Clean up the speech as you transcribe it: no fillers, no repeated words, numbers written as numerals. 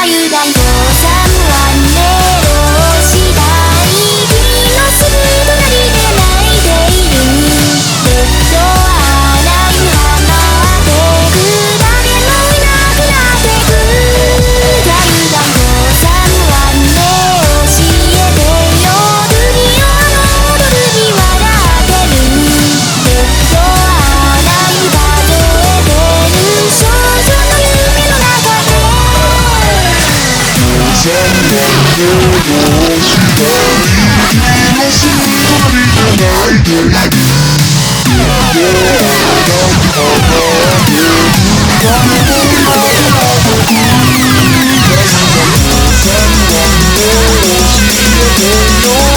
油断と3番目をしたい君のすぐ隣で泣いているベッド洗い放ってく誰もいなくなってく油断と3番目教えてよ不器用の踊るに笑ってるベッド洗い数えてる少女の夢の中で 3番目をしたい君のすぐ隣で泣いているベッド洗い放って誰もいなくなってく3番目教えてよ